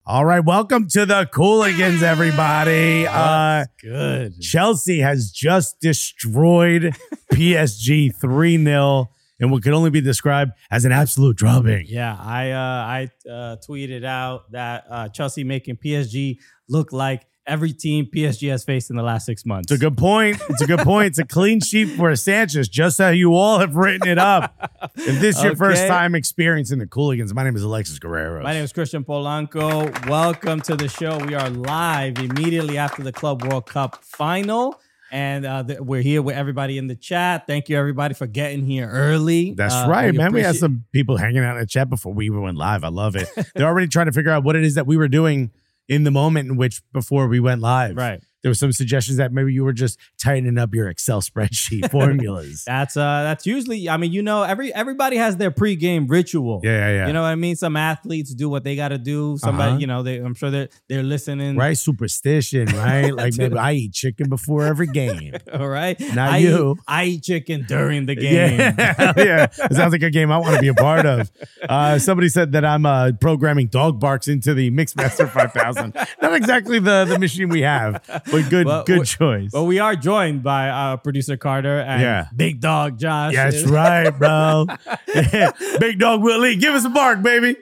All right, welcome to the Cooligans, everybody. Good. Chelsea has just destroyed PSG 3-0 in what could only be described as an absolute drubbing. Yeah, I tweeted out that Chelsea making PSG look like every team PSG has faced in the last 6 months. It's a good point. It's a clean sheet for Sanchez, just how you all have written it up. If this is your first time experiencing the Cooligans, my name is Alexis Guerrero. My name is Christian Polanco. Welcome to the show. We are live immediately after the Club World Cup final. And we're here with everybody in the chat. Thank you, everybody, for getting here early. That's right, man. We had some people hanging out in the chat before we even went live. I love it. They're already trying to figure out what it is that we were doing in the moment in which before we went live. Right. There were some suggestions that maybe you were just tightening up your Excel spreadsheet formulas. That's usually, I mean, you know, everybody has their pregame ritual. Yeah. You know what I mean? Some athletes do what they got to do. Somebody, you know, I'm sure they're listening. Right, superstition, right? Like maybe I eat chicken before every game. All right. Not you. I eat chicken during the game. Yeah. It sounds like a game I want to be a part of. Somebody said that I'm programming dog barks into the Mixmaster 5000. Not exactly the machine we have. But good choice. Well, we are joined by producer Carter and Big Dog Josh. That's right, bro. Big Dog Willie, give us a bark, baby.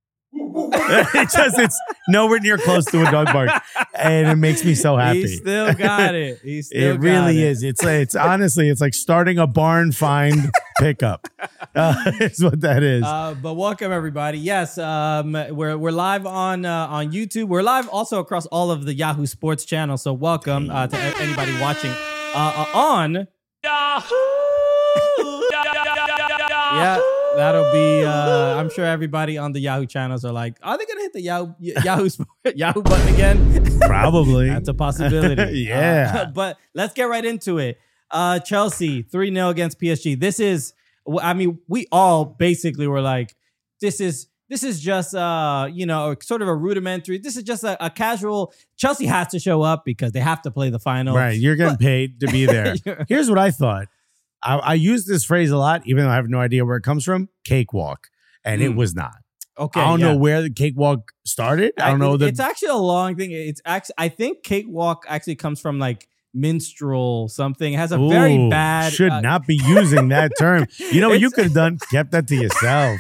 It's nowhere near close to a dog bark, and it makes me so happy. He still got it. It really is. It's honestly, it's like starting a barn find pickup. It's what that is. But welcome everybody. Yes, we're live on YouTube. We're live also across all of the Yahoo Sports channels. So welcome to anybody watching on Yahoo. Yeah. That'll be, I'm sure everybody on the Yahoo channels are like, are they going to hit the Yahoo button again? Probably. That's a possibility. Yeah. But let's get right into it. Chelsea, 3-0 against PSG. This is, I mean, we all basically were like, this is just, you know, sort of a rudimentary. This is just a casual. Chelsea has to show up because they have to play the final. Right. You're getting paid to be there. Here's what I thought. I use this phrase a lot, even though I have no idea where it comes from. Cakewalk. And it was not. Okay. I don't know where the cakewalk started. I don't know. It's actually a long thing. It's actually, I think cakewalk actually comes from like minstrel something. It has a very bad. Should not be using that term. You know what you could have done? Kept that to yourself.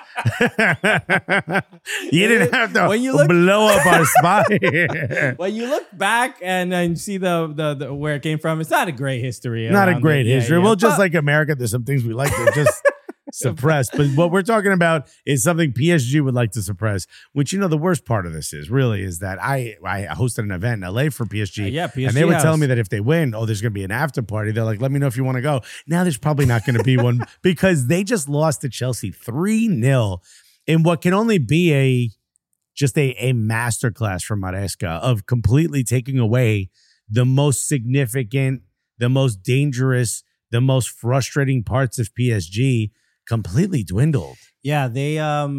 You didn't have to blow up our spot. When you look back and see the where it came from, it's not a great history. Not a great history. Well, just like America, there's some things we like to just suppress. But what we're talking about is something PSG would like to suppress, which, you know, the worst part of this is that I hosted an event in LA for PSG. PSG and they were telling me that if they win, there's going to be an after party. They're like, let me know if you want to go. Now there's probably not going to be one because they just lost to Chelsea 3-0 in what can only be a masterclass from Maresca of completely taking away the most significant, the most dangerous, the most frustrating parts of PSG completely dwindled. Yeah, they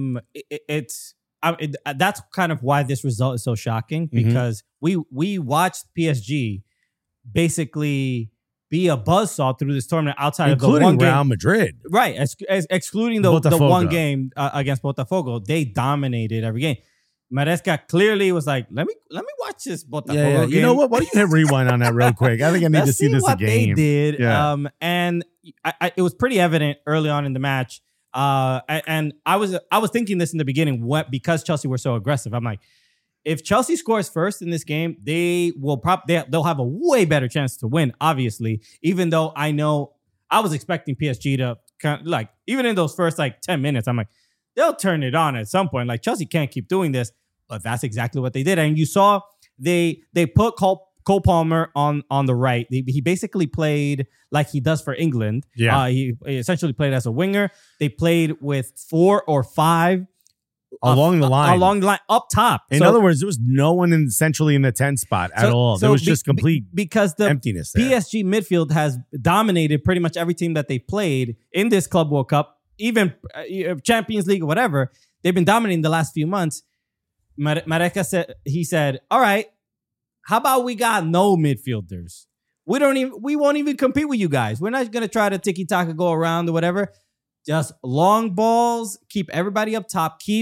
that's kind of why this result is so shocking because we watched PSG basically be a buzzsaw through this tournament outside including of the one game. Real Madrid. Right, excluding the one game against Botafogo. They dominated every game. Maresca clearly was like, let me watch this Botafogo game. You know what? Why don't you hit rewind on that real quick? I think I need to see this again. They did. Yeah. And it was pretty evident early on in the match. And I was thinking this in the beginning, because Chelsea were so aggressive. I'm like, if Chelsea scores first in this game, they'll have a way better chance to win, obviously, even though I know I was expecting PSG to kind of, like, even in those first like 10 minutes, I'm like, they'll turn it on at some point. Like, Chelsea can't keep doing this. But that's exactly what they did. And you saw they put Cole Palmer on the right. He basically played like he does for England. Yeah. He essentially played as a winger. They played with 4 or 5 along the line up top. In other words, there was no one centrally in the 10 spot at all. There was just complete because the emptiness there. PSG midfield has dominated pretty much every team that they played in this Club World Cup, even Champions League or whatever. They've been dominating the last few months. Maresca said, all right, how about we got no midfielders? We won't even compete with you guys. We're not going to try to tiki-taka go around or whatever. Just long balls, keep everybody up top, keep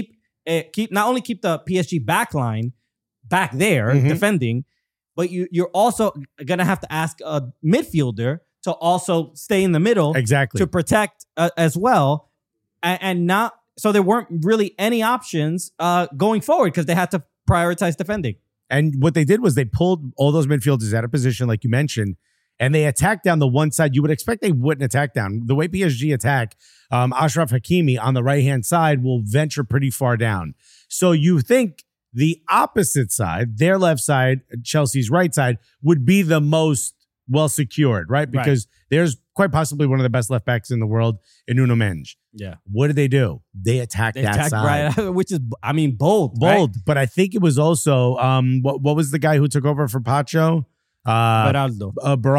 not only keep the PSG back line back there defending, but you're also gonna have to ask a midfielder to also stay in the middle to protect as well, and not. So there weren't really any options going forward because they had to prioritize defending. And what they did was they pulled all those midfielders out of position, like you mentioned, and they attacked down the one side. You would expect they wouldn't attack down. The way PSG attack, Ashraf Hakimi on the right-hand side will venture pretty far down. So you think the opposite side, their left side, Chelsea's right side, would be the most well secured, right? Because there's quite possibly one of the best left backs in the world in Nuno Mendes. Yeah. What did they do? They attacked that side. Right, which is, I mean, bold. Bold. Right? But I think it was also, what was the guy who took over for Pacho? Beraldo.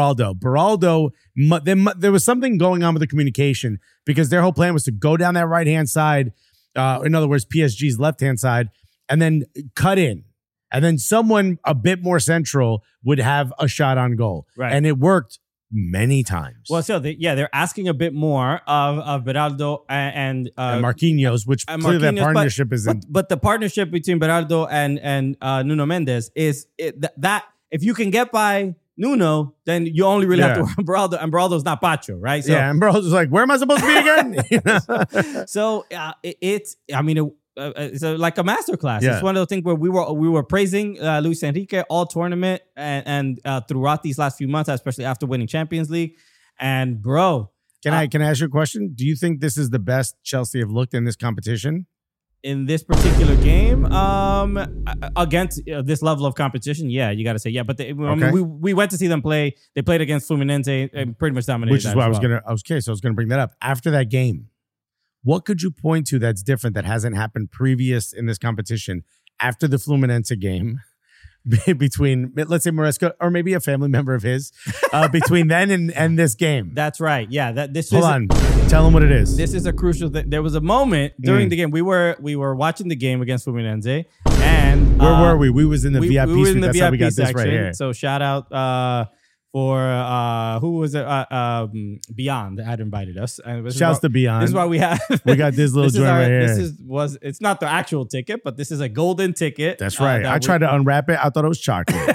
Beraldo. There was something going on with the communication because their whole plan was to go down that right-hand side, in other words, PSG's left-hand side, and then cut in. And then someone a bit more central would have a shot on goal. Right. And it worked many times. Well, so they're asking a bit more of Beraldo and Marquinhos, which clearly that partnership isn't. But the partnership between Beraldo and Nuno Mendes is that if you can get by Nuno, then you only really have to worry Beraldo, and Beraldo's not Pacho, right? So, and Beraldo's like, where am I supposed to be again? So it's like a masterclass. Yeah. It's one of those things where we were praising Luis Enrique all tournament and throughout these last few months, especially after winning Champions League. And bro, can I ask you a question? Do you think this is the best Chelsea have looked in this competition? In this particular game, against this level of competition, yeah, you got to say yeah. But I mean, we went to see them play. They played against Fluminense and pretty much dominated. Which is why I was gonna bring that up after that game. What could you point to that's different that hasn't happened previous in this competition after the Fluminense game between, let's say, Maresca or maybe a family member of his, between then and this game? That's right. Yeah. Hold on. Tell them what it is. This is a crucial thing. There was a moment during the game. We were watching the game against Fluminense, and where were we? We was in the VIP we were suite. in the That's VIP how we got section. this right here. So shout out for who was it? Beyond had invited us. Shouts to Beyond. This is why we have. We got this little joint right here. It's not the actual ticket, but this is a golden ticket. That's right. I tried to unwrap it. I thought it was chocolate.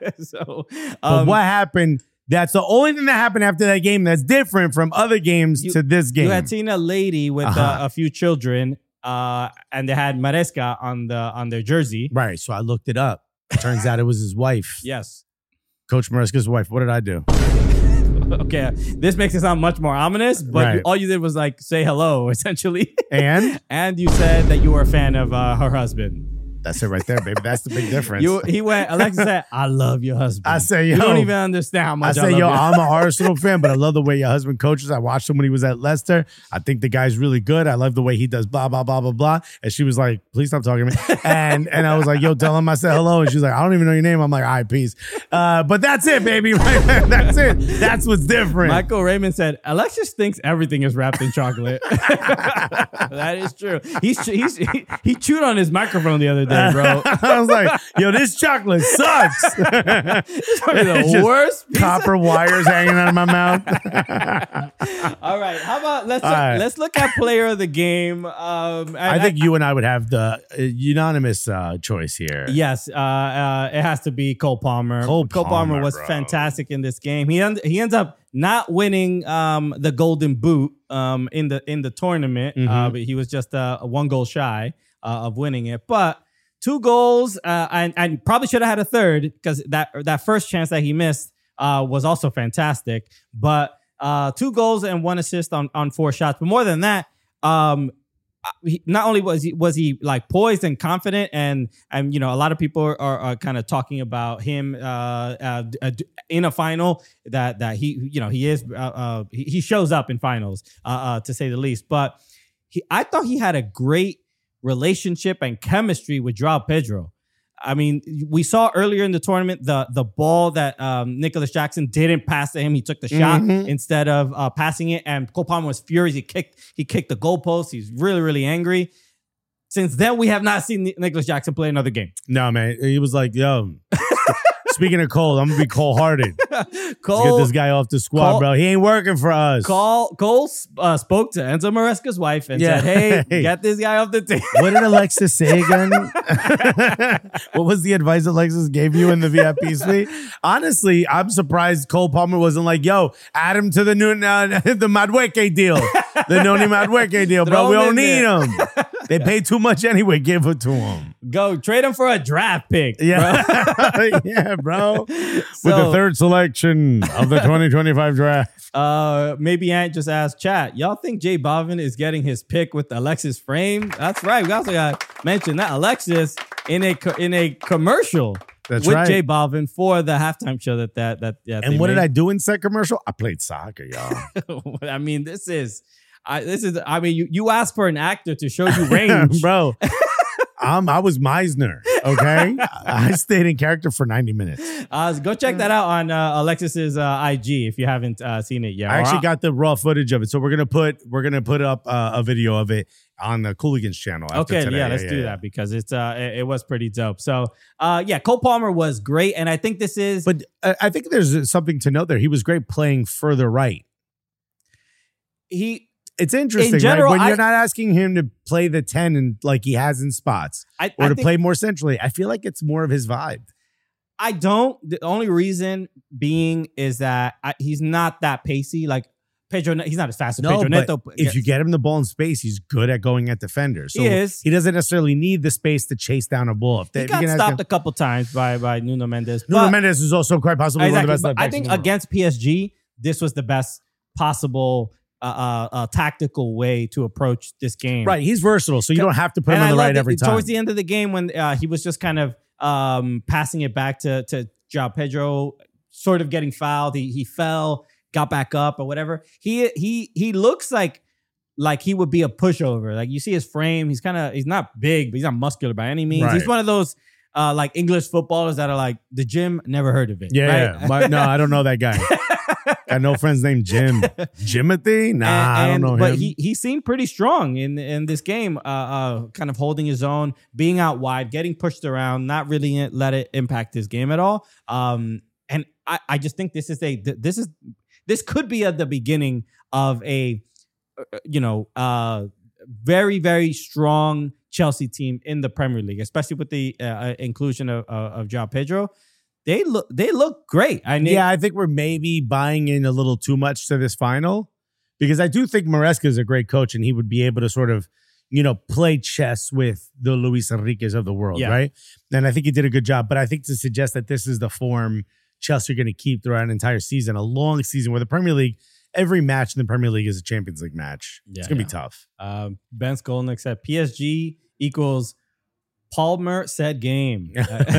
But what happened? That's the only thing that happened after that game that's different from other games to this game. You had seen a lady with a few children, and they had Maresca on their jersey. Right. So I looked it up. Turns out it was his wife. Yes. Coach Maresca's wife. What did I do? Okay, this makes it sound much more ominous, but all you did was like say hello, essentially. And you said that you were a fan of her husband. That's it right there, baby. That's the big difference. Alexis said, I love your husband. I say, yo. You don't even understand how much I say, yo, love I'm an Arsenal fan, but I love the way your husband coaches. I watched him when he was at Leicester. I think the guy's really good. I love the way he does blah, blah, blah, blah, blah. And she was like, please stop talking to me. And I was like, yo, tell him I said hello. And she's like, I don't even know your name. I'm like, all right, peace. But that's it, baby. That's it. That's what's different. Michael Raymond said, Alexis thinks everything is wrapped in chocolate. That is true. He chewed on his microphone the other day, bro. I was like, yo, this chocolate sucks. It's probably the worst. Copper wires hanging out of my mouth. All right. How about let's look at player of the game. I think you and I would have the unanimous choice here. Yes. It has to be Cole Palmer. Cole Palmer was fantastic in this game. He ends up not winning the Golden Boot in the tournament. But he was just a 1 goal shy of winning it. But 2 goals, and probably should have had a third because that first chance that he missed was also fantastic. But 2 goals and 1 assist on 4 shots. But more than that, not only was he like poised and confident, and you know, a lot of people are kind of talking about him in a final that he shows up in finals to say the least. But I thought he had a great relationship and chemistry with Joao Pedro. I mean, we saw earlier in the tournament the ball that Nicholas Jackson didn't pass to him. He took the shot instead of passing it, and Cole Palmer was furious. He kicked the goalpost. He's really, really angry. Since then, we have not seen Nicholas Jackson play another game. No, man. He was like, yo, Speaking of cold, I'm gonna be cold-hearted. Cole, Let's get this guy off the squad, bro. He ain't working for us. Cole spoke to Enzo Maresca's wife and said, "Hey, get this guy off the team." What did Alexis say again? What was the advice Alexis gave you in the VIP suite? Honestly, I'm surprised Cole Palmer wasn't like, "Yo, add him to the new the Madueke deal, the Noni Madueke deal, bro. We don't need him. They pay too much anyway. Give it to him. Go trade him for a draft pick." Yeah, bro. Yeah, bro. With the third selection of the 2025 draft. Maybe Ant just asked chat, y'all think Jay Bovin is getting his pick with Alexis Frame? That's right. We also got to mention that Alexis in a commercial That's with right. Jay Bovin for the halftime show that And what did I do in said commercial? I played soccer, y'all. I mean, I mean, you asked for an actor to show you range. Bro. I was Meisner, okay? I stayed in character for 90 minutes. Go check that out on Alexis's IG if you haven't seen it yet. I actually got the raw footage of it, so we're gonna put up a video of it on the Cooligans channel. After Okay, today. yeah, let's do that because it was pretty dope. So, Cole Palmer was great, and I think this is. But I think there's something to note there. He was great playing further right. It's interesting, in general, right? When you're not asking him to play the 10 and like he has in spots, or to play more centrally. I feel like it's more of his vibe. I don't. The only reason being is that he's not that pacey. Like Pedro, he's not as fast as Pedro Neto. But if you get him the ball in space, he's good at going at defenders. So he is. He doesn't necessarily need the space to chase down a ball. He got stopped a couple times by Nuno Mendes. Nuno Mendes is also quite possibly one of the best. I think against PSG, this was the best possible tactical way to approach this game. Right, he's versatile, so you don't have to put him on the right every time. Towards the end of the game, when he was just kind of passing it back to João Pedro, sort of getting fouled. He fell, got back up, or whatever. He looks like he would be a pushover. Like you see his frame, he's not big, but he's not muscular by any means. Right. He's one of those like English footballers that are like the gym, never heard of it. Yeah, right? Yeah. No, I don't know that guy. Got no friends named Jim. Jimothy? Nah, I don't know but him. But he seemed pretty strong in this game, kind of holding his own, being out wide, getting pushed around, not really let it impact his game at all. And I just think this could be at the beginning of a very, very strong Chelsea team in the Premier League, especially with the inclusion of João Pedro. They look great. I think we're maybe buying in a little too much to this final, because I do think Maresca is a great coach and he would be able to sort of, play chess with the Luis Enriquez of the world, right? And I think he did a good job. But I think to suggest that this is the form Chelsea are going to keep throughout an entire season, a long season where the Premier League, every match in the Premier League is a Champions League match. It's going to be tough. Ben Skolnick said PSG equals Palmer said game.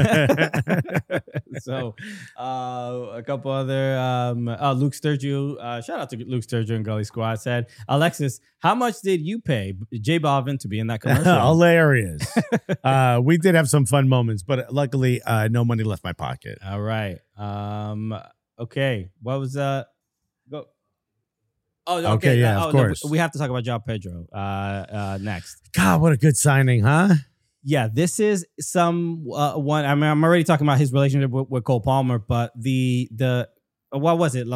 So a couple other Luke Sturgio, shout out to Luke Sturgio and Gully Squad, said, Alexis, how much did you pay Jay Bovin to be in that commercial? Hilarious. We did have some fun moments, but luckily no money left my pocket. All right. Okay. What was that? Go. Oh, okay. Yeah, of course. No, we have to talk about João Pedro next. God, what a good signing, huh? Yeah, this is one. I mean, I'm already talking about his relationship with Cole Palmer, but the what was it?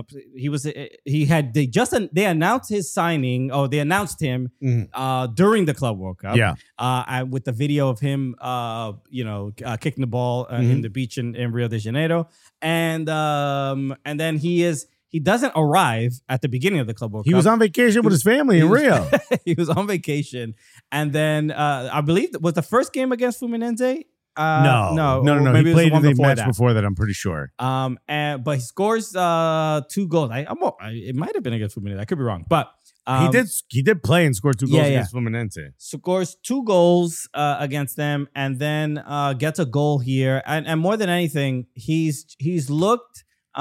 They announced his signing. Oh, they announced him during the Club World Cup. Yeah, with the video of him, kicking the ball in the beach in Rio de Janeiro, and then he doesn't arrive at the beginning of the Club World Cup. He was on vacation with his family in Rio. He was on vacation. And then I believe was the first game against Fluminense. No. Maybe he played in the match that. before that, I'm pretty sure. But he scores 2 goals. It might have been against Fluminense. I could be wrong. But he did play and score 2 goals against Fluminense. Scores 2 goals against them, and then gets a goal here. And more than anything, he's looked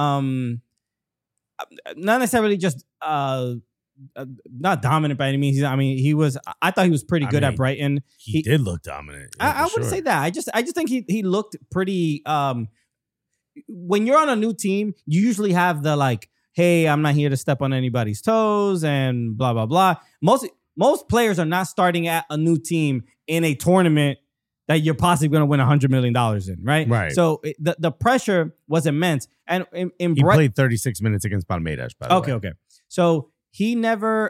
not necessarily just not dominant by any means. I thought he was pretty good at Brighton. He did look dominant. I wouldn't say that. I just think he looked pretty. When you're on a new team, you usually have the like, hey, I'm not here to step on anybody's toes and blah blah blah. Most players are not starting at a new team in a tournament that you're possibly going to win $100 million in, right? Right. So the pressure was immense. And in He played 36 minutes against Palmeiras, by the way. Okay. So he never,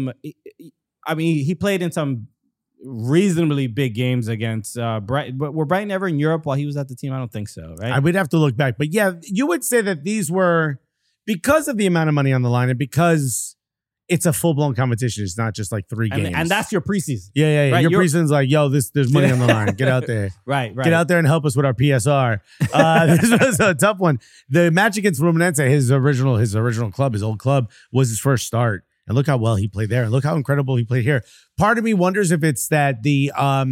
he played in some reasonably big games against Brighton. But were Brighton ever in Europe while he was at the team? I don't think so, right? I would have to look back. But yeah, you would say that these were, because of the amount of money on the line and because it's a full-blown competition. It's not just like 3 games. And that's your preseason. Yeah. Right? Your preseason's like, yo, there's money on the line. Get out there. Right. Get out there and help us with our PSR. This was a tough one. The match against Fluminense, his original club, his old club, was his first start. And look how well he played there. And look how incredible he played here. Part of me wonders if it's that the,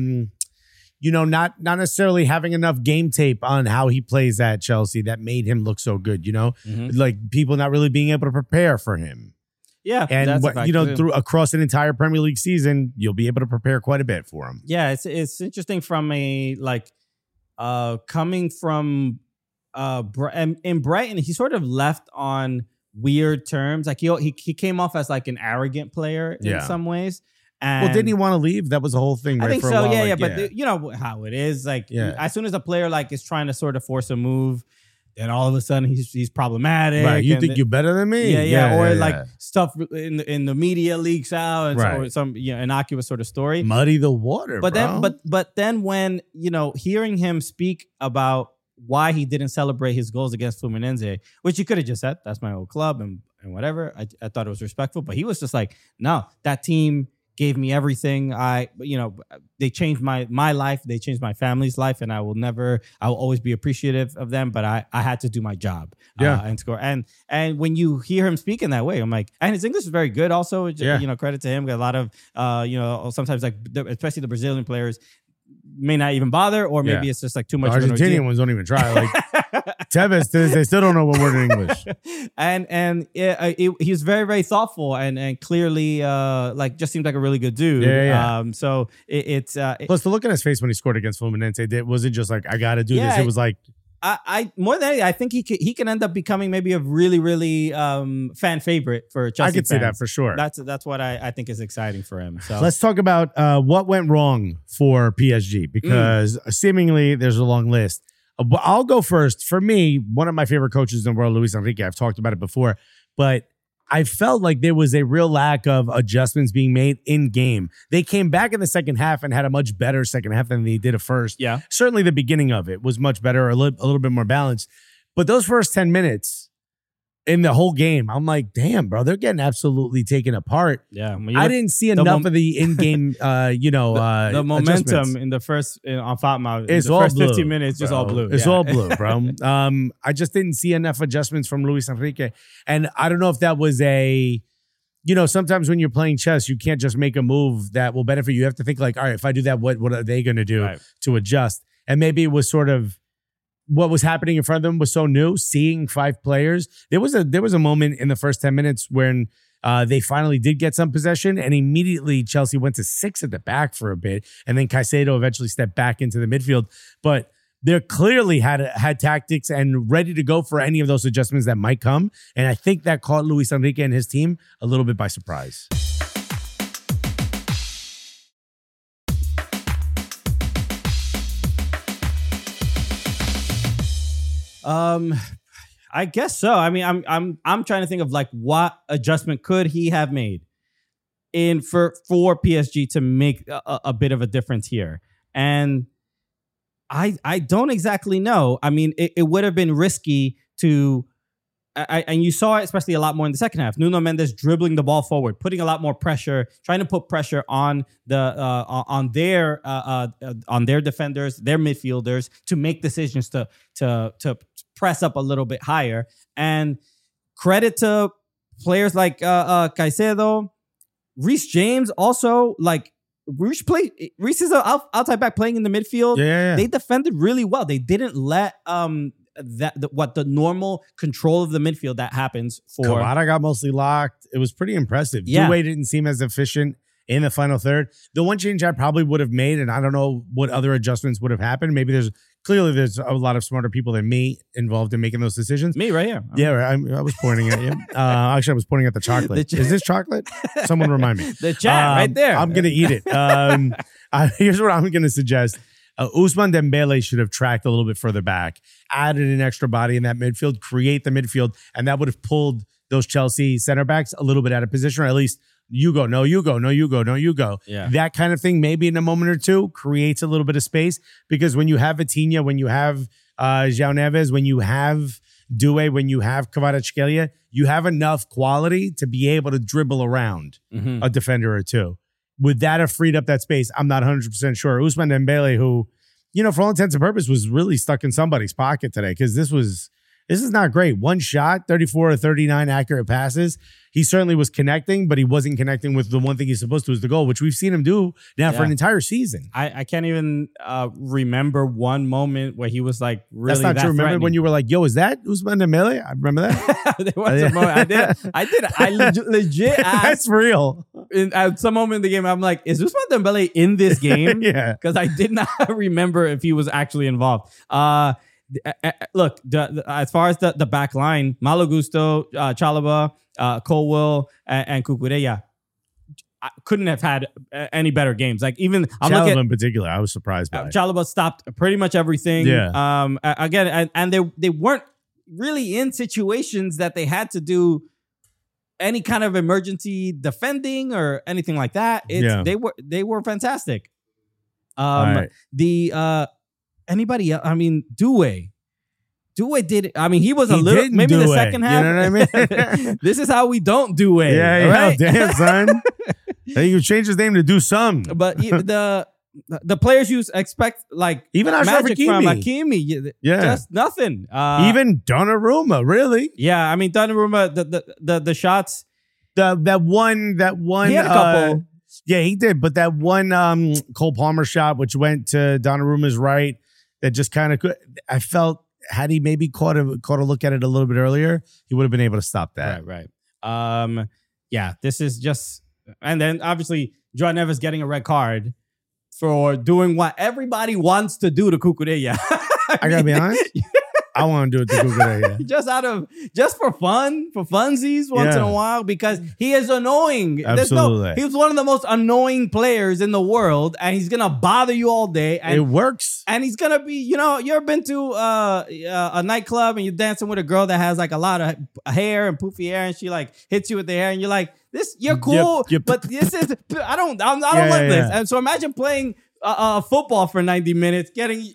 not necessarily having enough game tape on how he plays at Chelsea that made him look so good, Like people not really being able to prepare for him. Yeah, and through across an entire Premier League season, you'll be able to prepare quite a bit for him. Yeah, it's interesting from a coming from in Brighton, he sort of left on weird terms. Like he came off as like an arrogant player in some ways. And didn't he want to leave? That was the whole thing. Right, I think for so. A while. Yeah. But you know how it is. Like as soon as a player like is trying to sort of force a move, then all of a sudden he's problematic. Right, you think you're better than me? Yeah. Stuff in the media leaks out, or some innocuous sort of story. Muddy the water. But then when hearing him speak about why he didn't celebrate his goals against Fluminense, which he could have just said, "That's my old club," and whatever. I thought it was respectful, but he was just like, "No, that team gave me everything. They changed my life. They changed my family's life, and I will always be appreciative of them. But I had to do my job, and score. And when you hear him speak in that way, I'm like, and his English is very good. Also, credit to him. Got a lot of sometimes especially the Brazilian players may not even bother, or maybe it's just like too much. The Argentinian ones don't even try. Like Tevez, they still don't know what word in English. And he's very, very thoughtful and clearly just seemed like a really good dude. Yeah. So it's plus the look on his face when he scored against Fluminense, it wasn't just like I got to do this. It was like. I more than anything, I think he can end up becoming maybe a really, really fan favorite for Chelsea. I could see that for sure. That's what I think is exciting for him. So let's talk about what went wrong for PSG, because seemingly there's a long list. I'll go first. For me, one of my favorite coaches in the world, Luis Enrique. I've talked about it before, but I felt like there was a real lack of adjustments being made in game. They came back in the second half and had a much better second half than they did at first. Yeah. Certainly the beginning of it was much better, a little bit more balanced. But those first 10 minutes in the whole game, I'm like, damn, bro, they're getting absolutely taken apart. Yeah. I didn't see enough of the in-game, the momentum in the first, on Fatma, it's the all first blue, 15 minutes, just all blue. It's all blue, bro. I just didn't see enough adjustments from Luis Enrique. And I don't know if that was sometimes when you're playing chess, you can't just make a move that will benefit you. You have to think like, all right, if I do that, what are they going to do to adjust? And maybe it was sort of, what was happening in front of them was so new. Seeing 5 players, there was a moment in the first 10 minutes when they finally did get some possession, and immediately Chelsea went to 6 at the back for a bit, and then Caicedo eventually stepped back into the midfield. But they clearly had tactics and ready to go for any of those adjustments that might come, and I think that caught Luis Enrique and his team a little bit by surprise. I guess so. I mean, I'm trying to think of like what adjustment could he have made for PSG to make a bit of a difference here, and I don't exactly know. I mean, it would have been risky to. And you saw it especially a lot more in the second half. Nuno Mendes dribbling the ball forward, putting a lot more pressure, trying to put pressure on on their defenders, their midfielders to make decisions to press up a little bit higher. And credit to players like Caicedo, Reece James also, like Reece is an outside back playing in the midfield. Yeah. They defended really well. They didn't let the normal control of the midfield that happens for. Kawada got mostly locked. It was pretty impressive. Yeah. Due didn't seem as efficient in the final third. The one change I probably would have made, and I don't know what other adjustments would have happened. Maybe there's a lot of smarter people than me involved in making those decisions. Me right here. Yeah, I was pointing at you. Actually, I was pointing at the chocolate. Is this chocolate? Someone remind me. The chat right there. I'm going to eat it. Here's what I'm going to suggest. Ousmane Dembele should have tracked a little bit further back, added an extra body in that midfield, create the midfield, and that would have pulled those Chelsea center backs a little bit out of position, or at least you go, no, you go, no, you go, no, you go. Yeah. That kind of thing, maybe in a moment or two, creates a little bit of space, because when you have Vitinha, when you have João Neves, when you have Doué, when you have Kvaratskhelia, you have enough quality to be able to dribble around a defender or two. Would that have freed up that space? I'm not 100% sure. Ousmane Dembele, who, for all intents and purposes, was really stuck in somebody's pocket today, because this is not great. One shot, 34 or 39 accurate passes. He certainly was connecting, but he wasn't connecting with the one thing he's supposed to, is the goal, which we've seen him do now for an entire season. I can't even remember one moment where he was like really. That's not true. Remember when you were like, "Yo, is that Ousmane Dembele?" I remember that. There was a moment I legit asked. That's real. At some moment in the game, I'm like, "Is Ousmane Dembele in this game?" Yeah, because I did not remember if he was actually involved. Look, as far as the back line, Malo Gusto, Chalobah, Colwill, and Cucurella, I couldn't have had any better games. Like, even I'm Chalobah looking in particular, I was surprised by. Chalobah stopped pretty much everything. Yeah. Again, and they weren't really in situations that they had to do any kind of emergency defending or anything like that. They were fantastic. Right. Anybody else? I mean, Doué did it. I mean, he was a little, maybe the second half. You know what I mean? This is how we don't do it. Yeah, right? Damn, son. Hey, you changed his name to do something. But the players you expect, like even Achraf magic from Hakimi, just nothing. Even Donnarumma, really? Yeah, I mean, Donnarumma, the shots. That one. He had a couple. Yeah, he did. But that one Cole Palmer shot, which went to Donnarumma's right, that just kind of, I felt, had he maybe caught a look at it a little bit earlier, he would have been able to stop that. Right. Yeah, this is just, and then obviously João Neves getting a red card for doing what everybody wants to do to Cucurella. I gotta be honest. I want to do it to Cucurella. just for fun, for funsies once in a while, because he is annoying. Absolutely. He was one of the most annoying players in the world, and he's going to bother you all day. And it works. And he's going to be, you ever been to a nightclub and you're dancing with a girl that has like a lot of hair and poofy hair, and she like hits you with the hair, and you're like, you're cool, yep. but this is, I don't like this. And so imagine playing football for 90 minutes, getting,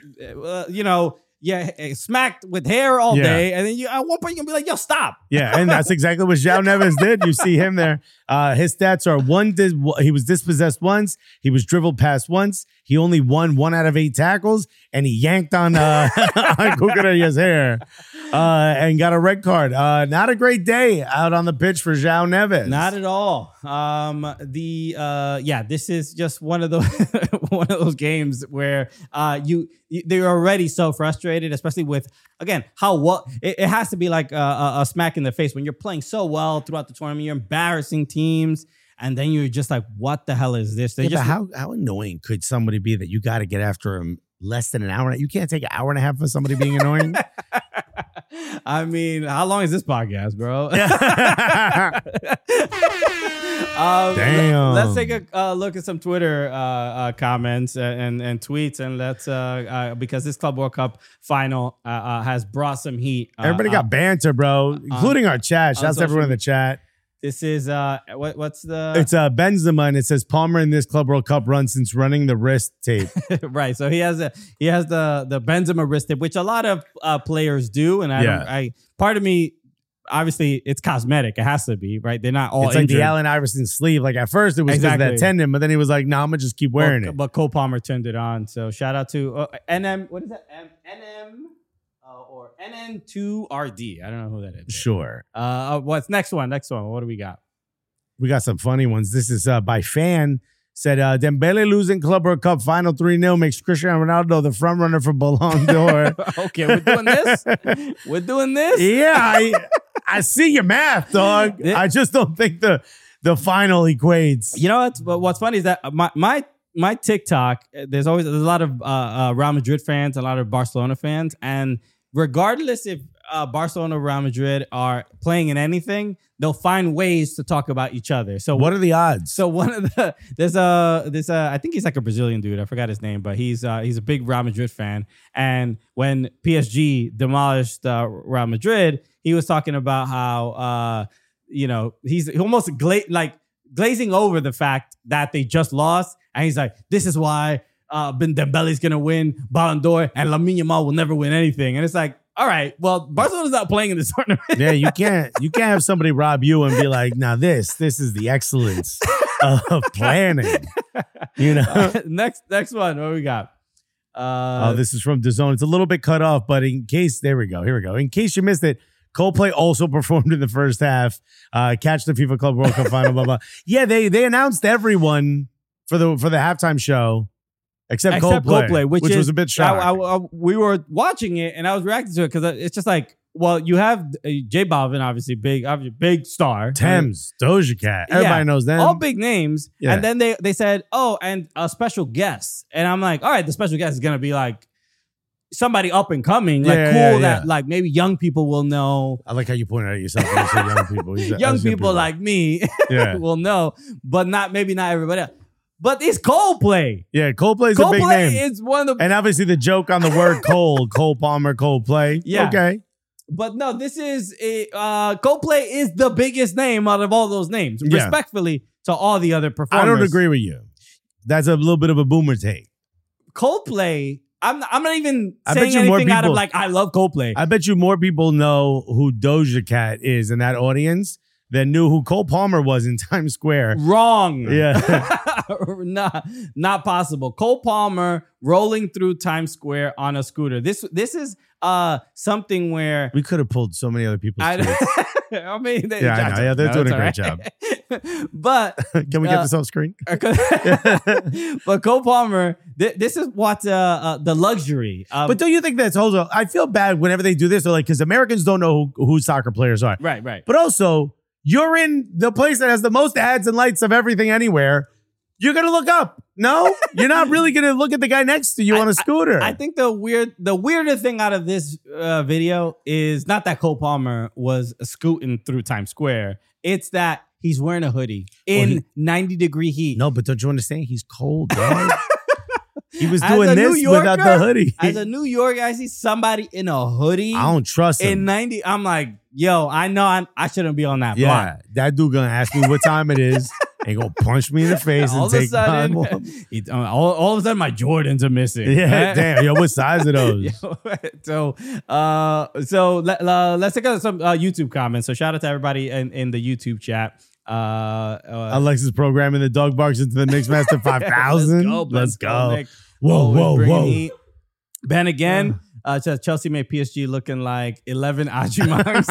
smacked with hair all day, and then at one point you're gonna be like, "Yo, stop!" Yeah, and that's exactly what João Neves did. You see him there. His stats are he was dispossessed once, he was dribbled past once, he only won 1 out of 8 tackles, and he yanked on Cucurella's hair and got a red card. Not a great day out on the pitch for João Neves. Not at all. This is just one of those games where they're already so frustrated, especially with, again, how well it has to be like a smack in the face when you're playing so well throughout the tournament. You're embarrassing teams, and then you're just like, what the hell is this? But how annoying could somebody be that you got to get after him less than an hour? You can't take an hour and a half for somebody being annoying. I mean, how long is this podcast, bro? Damn. Let's take a look at some Twitter comments and tweets, and let's because this Club World Cup final has brought some heat. Everybody got banter, bro, including our chat. Shouts to everyone in the chat. This is what's the? It's Benzema, and it says Palmer in this Club World Cup run since running the wrist tape. Right, so he has the Benzema wrist tape, which a lot of players do, and I part of me, obviously it's cosmetic. It has to be, right? They're not all. It's injured. like the Allen Iverson sleeve. Like at first it was because of that tendon, but then he was like, "No, I'm gonna just keep wearing it." But Cole Palmer turned it on. So shout out to NM. What is that? NM. Or NN2RD. I don't know who that is. Sure. What's next one? What do we got? We got some funny ones. This is by Fan. Said Dembele losing Club World Cup final 3-0 makes Cristiano Ronaldo the front runner for Ballon d'Or. Okay, we're doing this. We're doing this. Yeah, I see your math, dog. I just don't think the final equates. You know what's funny is that my TikTok, there's a lot of Real Madrid fans, a lot of Barcelona fans, and regardless if Barcelona, Real Madrid are playing in anything, they'll find ways to talk about each other. So what are the odds? So one of the there's I think he's like a Brazilian dude. I forgot his name, but he's a big Real Madrid fan. And when PSG demolished Real Madrid, he was talking about how he's almost glazing over the fact that they just lost, and he's like, "This is why Ben Dembele's gonna win Ballon d'Or, and Lamine Yamal will never win anything." And it's like, all right, well, Barcelona's not playing in this tournament. Yeah, you can't have somebody rob you and be like, now this is the excellence of planning. Next one, what we got? This is from DAZN. It's a little bit cut off, but here we go. In case you missed it, Coldplay also performed in the first half. Catch the FIFA Club World Cup final. Blah blah. Yeah, they announced everyone for the halftime show. Except Coldplay, which was a bit shocking. We were watching it, and I was reacting to it because it's just like, well, you have J Balvin, obviously big star. Thames, Doja Cat, everybody knows them. All big names. Yeah. And then they said, oh, and a special guest. And I'm like, all right, the special guest is going to be like somebody up and coming, that like maybe young people will know. I like how you pointed out yourself when you said young people. Young people like me will know, but maybe not everybody else. But it's Coldplay. Yeah, Coldplay's a big name. Is one of the and obviously the joke on the word Cole Palmer, Coldplay. Yeah. Okay. But no, this is Coldplay is the biggest name out of all those names. Yeah. Respectfully to all the other performers. I don't agree with you. That's a little bit of a boomer take. Coldplay, I'm not even saying anything out of like, I love Coldplay. I bet you more people know who Doja Cat is in that audience than knew who Cole Palmer was in Times Square. Wrong. Yeah. Not possible. Cole Palmer rolling through Times Square on a scooter. This is something where we could have pulled so many other people's I mean, they're doing a great job. But can we get this off screen? But Cole Palmer, this is what the luxury. But don't you think that's also? I feel bad whenever they do this. They're like, because Americans don't know who soccer players are. Right. But also, you're in the place that has the most ads and lights of everything anywhere. You're going to look up. No, you're not really going to look at the guy next to you on a scooter. I think the weirder thing out of this video is not that Cole Palmer was scooting through Times Square. It's that he's wearing a hoodie in 90-degree heat. No, but don't you understand? He's cold, dog. He was doing this without the hoodie. As a New Yorker, I see somebody in a hoodie. I don't trust him. In 90, I'm like, yo, I know I shouldn't be on that block. Yeah, that dude gonna ask me what time it is and go punch me in the face and take time off. All of a sudden, my Jordans are missing. Yeah, damn. Yo, what size are those? So let's take out some YouTube comments. So shout out to everybody in the YouTube chat. Alexis programming the dog barks into the Mixmaster 5000. Let's go. Whoa. Ben again. Chelsea made PSG looking like 11 Ajimangs.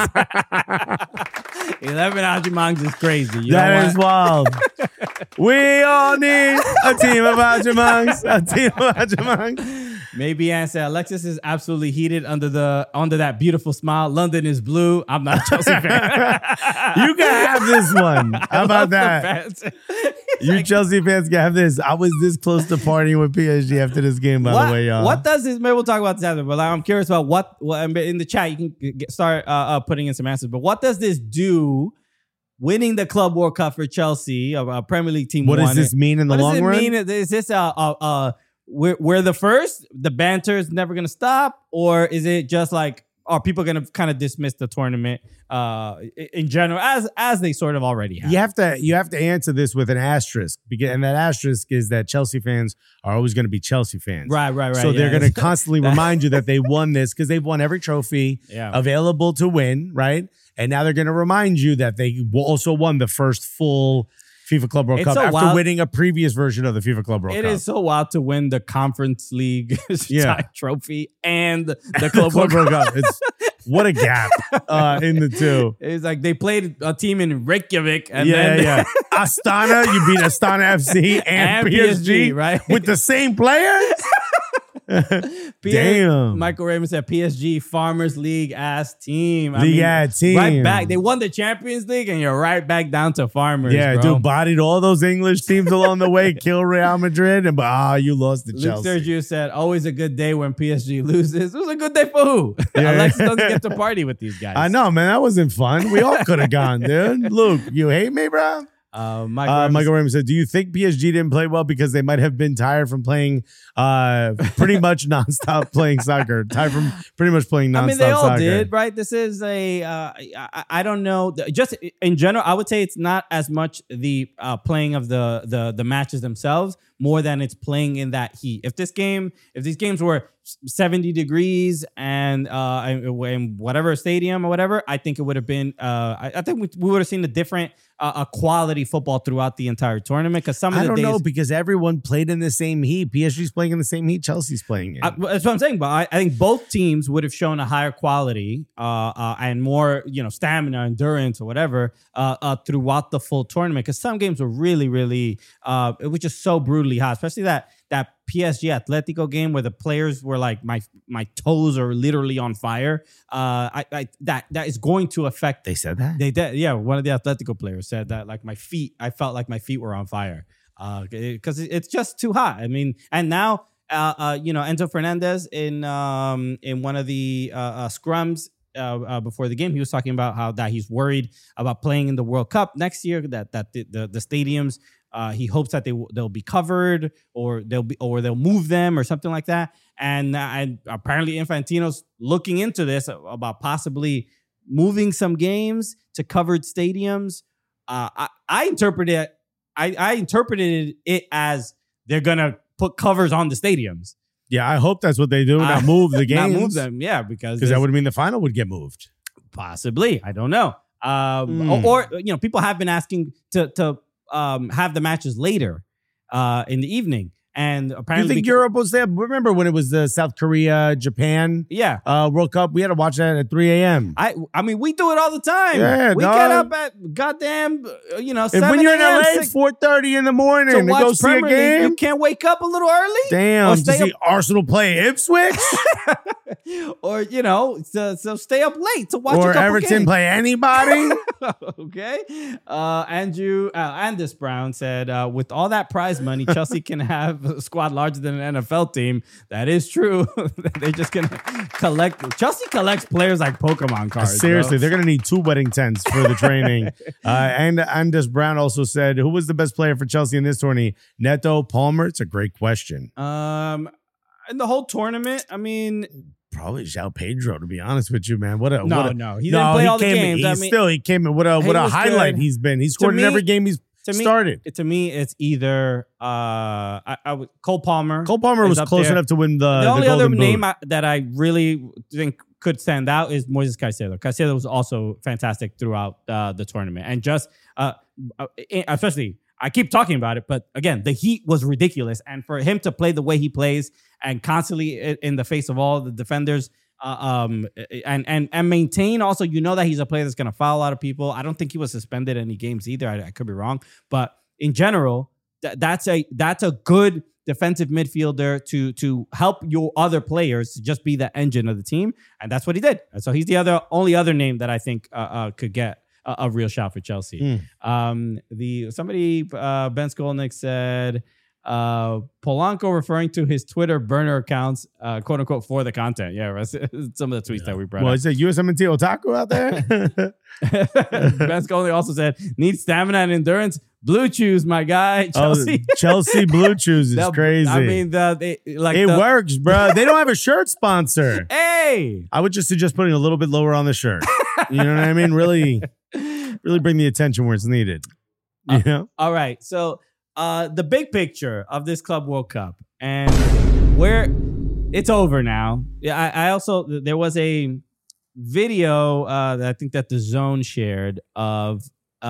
11 Ajimangs is crazy. That is wild. We all need a team of Ajimangs. Maybe answer. Alexis is absolutely heated under that beautiful smile. London is blue. I'm not a Chelsea fan. You can have this one. How about that? You Chelsea fans can have this. I was this close to partying with PSG after this game, by the way, y'all. What does this? Maybe we'll talk about this after. But I'm curious about what in the chat you can start putting in some answers. But what does this do? Winning the Club World Cup for Chelsea, a Premier League team. What does this mean in the long run? What does it mean? Is this we're the first? The banter is never going to stop, or is it just like, are people going to kind of dismiss the tournament in general, as they sort of already have? You have to answer this with an asterisk, and that asterisk is that Chelsea fans are always going to be Chelsea fans. Right. So they're going to constantly remind you that they won this because they've won every trophy available to win, right? And now they're going to remind you that they also won the first full FIFA Club World Cup after winning a previous version of the FIFA Club World Cup. It is so wild to win the Conference League trophy and the Club World Cup. What a gap in the two. It's like they played a team in Reykjavik. And then Astana, you beat Astana FC and PSG, right? With the same players? Damn. Michael Raymond said PSG Farmers League ass team. Team. Right back. They won the Champions League and you're right back down to Farmers. Yeah, bro. dude, bodied all those English teams along the way, kill Real Madrid, and you lost to Luke Chelsea. Sergio said, always a good day when PSG loses. It was a good day for who? Yeah. Alexis doesn't get to party with these guys. I know, man. That wasn't fun. We all could have gone, dude. Luke, you hate me, bro? Michael Raymond said, do you think PSG didn't play well because they might have been tired from playing pretty much nonstop playing soccer? Tired from pretty much playing nonstop soccer. They all did, right? This is I don't know. Just in general, I would say it's not as much the playing of the matches themselves more than it's playing in that heat. If these games were 70 degrees and in whatever stadium or whatever, I think it would have been. I think we would have seen a different quality football throughout the entire tournament. Because I don't know, because everyone played in the same heat. PSG's playing in the same heat. Chelsea's playing in. That's what I'm saying. But I think both teams would have shown a higher quality and more, stamina, endurance, or whatever throughout the full tournament. Because some games were really, really, it was just so brutally hot, especially that PSG Atletico game where the players were like, my toes are literally on fire. That is going to affect. They said that? They did. Yeah, one of the Atletico players said that, like, I felt like my feet were on fire because it's just too hot. I mean, and now Enzo Fernandez in one of the scrums before the game, he was talking about that he's worried about playing in the World Cup next year. That the stadiums. He hopes that they'll be covered or they'll move them or something like that. And apparently Infantino's looking into this about possibly moving some games to covered stadiums. I interpreted it as they're gonna put covers on the stadiums. Yeah, I hope that's what they do. Not move the games. Not move them. Yeah, because that would mean the final would get moved. Possibly. I don't know. Or people have been asking to have the matches later in the evening. And apparently, you think Europe was there? Remember when it was the South Korea, Japan World Cup? We had to watch that at 3 a.m. I mean, we do it all the time. Yeah, we get up at goddamn, 7 when you're in LA, 6, 4:30 in the morning to go see a game. You can't wake up a little early? Damn, to see Arsenal play Ipswich? Or, so stay up late to watch a couple Everton games. play anybody? Okay. Andis Brown said, with all that prize money, Chelsea can have a squad larger than an NFL team. That is true. They're just going to collect. Chelsea collects players like Pokemon cards. Seriously, bro. they're going to need 2 wedding tents for the training. And Andis Brown also said, who was the best player for Chelsea in this tourney? Neto, Palmer? It's a great question. In the whole tournament, I mean, probably João Pedro, to be honest with you, man. He didn't play all the games. He came in. What a highlight he's been. He scored in every game he's started. To me, it's either Cole Palmer. Cole Palmer was close enough to win the only Golden other Boot. name that I really think could stand out is Moises Caicedo. Caicedo was also fantastic throughout the tournament, and just especially. I keep talking about it, but again, the heat was ridiculous. And for him to play the way he plays and constantly in the face of all the defenders and maintain also, that he's a player that's going to foul a lot of people. I don't think he was suspended any games either. I could be wrong. But in general, that's a good defensive midfielder to help your other players to just be the engine of the team. And that's what he did. And so he's the only other name that I think could get a real shot for Chelsea. Ben Skolnick said Polanco referring to his Twitter burner accounts, quote unquote, for the content. Yeah, some of the tweets that we brought. Well, is it USMNT Otaku out there? Ben Skolnick also said need stamina and endurance. Blue Chews, my guy. Chelsea. Chelsea Blue Chews is crazy. I mean, it works, bro. They don't have a shirt sponsor. Hey, I would just suggest putting a little bit lower on the shirt. You know what I mean? Really bring the attention where it's needed. You know? All right. So the big picture of this Club World Cup and where it's over now. Yeah, I also there was a video that I think that the Zone shared of